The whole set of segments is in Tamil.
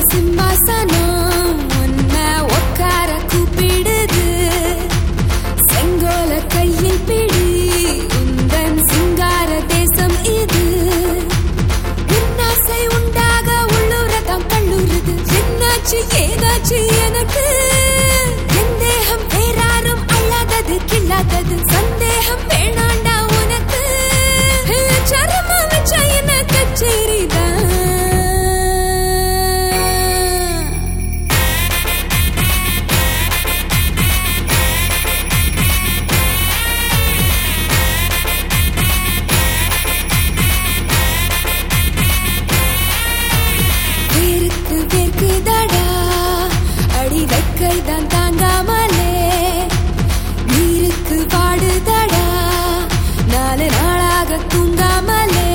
சிம்மாசனம் உன்ன உட்கார கூப்பிடுது. செங்கோல கையில் பிடி உந்தன் சிங்கார தேசம் இது. உன்னாசை உண்டாக உள்ளுரதம் கண்ணுறுது. என்னாச்சு ஏதாச்சு எனக்கு? என் தேகம் வேறாரும் அல்லாதது கில்லாதது. சந்தேகம் வேணாண்டா உனக்கு. சரமா வச்ச என்ன கச்சேரிதான். வேருக்கு வேர்க்குதடா அடி வெக்கைதான் தாங்காமலே. நீருக்கு பாடுதடா 4 நாளாக தூங்காமலே.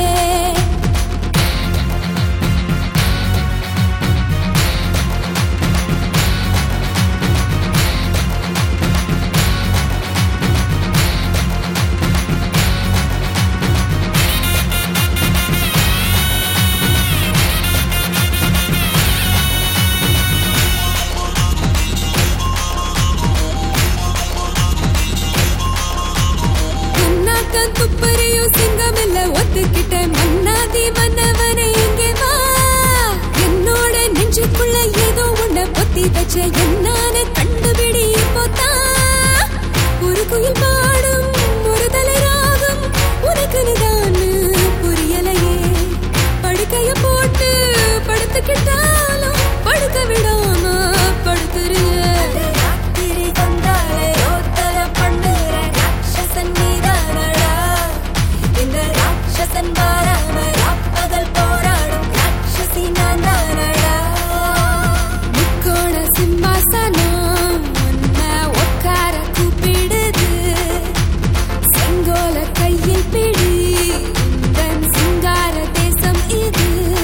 துப்பறியும் சிங்கமில்ல ஒத்துக்கிட்ட மன்னாதி மன்னவனே இங்கே வா. என்னோட நெஞ்சுக்குள்ள ஏதோ உன்னை பொத்தி வச்ச என்னான்னு கண்டுபிடி இப்போதான். ஒரு குயில் பாடும் ஒரு தலை ராகம் உனக்கு நிதான்னு புரியலையே. படுக்கைய போட்டு படுத்துக்கிட்டாலும் படுக்க விடாம படுத்துரு. ராத்திரி வந்தாலே ரோத்தர பண்ணுற ராட்சசன் நீதானடா. இந்த ராட்சசன் மாறாம ராப்பகல் போராடும் ராட்சசி நான் தானடா. முக்கோண சிம்மாசனம் உன்ன உட்கார கூப்பிடுது. செங்கோல கையில் பிடி உந்தன் சிங்கார தேசம் இது.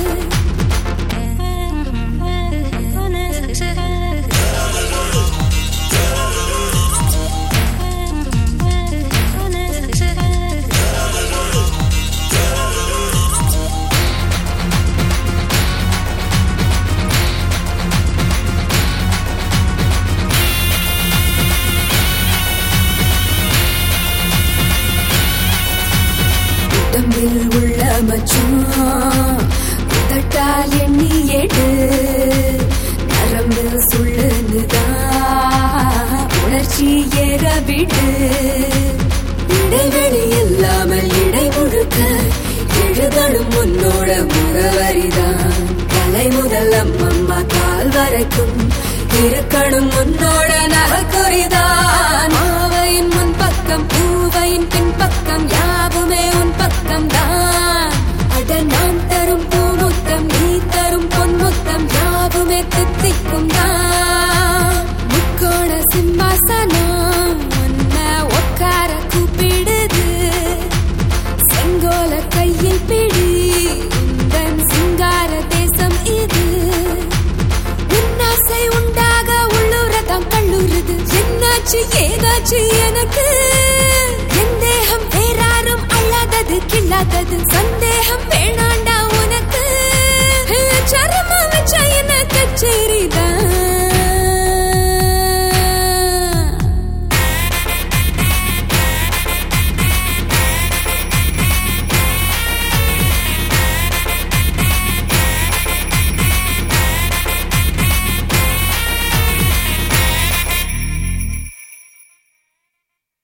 உடம்பில் உள்ள மச்சம் உதட்டால் எண்ணி எடு. நரம்பில் சொல்லுதான் உணர்ச்சி ஏற விடு. இடைவெளி இல்லாமல் இடை முழுக்க எழுதணும் உன்னோட முகவரிதான். தலை முதல் அம்மம்மா கால் வரைக்கும் இருக்கணும் உன்னோட நகைக்குறிதான். மாவையின் முன் பக்கம் பூவையின் பின் பக்கம் யாவுமே உன் பக்கம் தான். அட நான் தரும் பூமுத்தம் நீ தரும் பொன்முத்தம் யாவுமே தித்திக்கும் தான். முக்கோண சிம்மாசனம் உன்ன உட்கார கூப்பிடுது. செங்கோல கையில் பிடி உந்தன் சிங்கார தேசம் இது. உன்னாசை உண்டாக உள்ளுரதம் கண்ணுறுது. என்னாச்சு ஏதாச்சு எனக்கு? என் தேகம் வேறாரும் அல்லாதது கில்லாதது.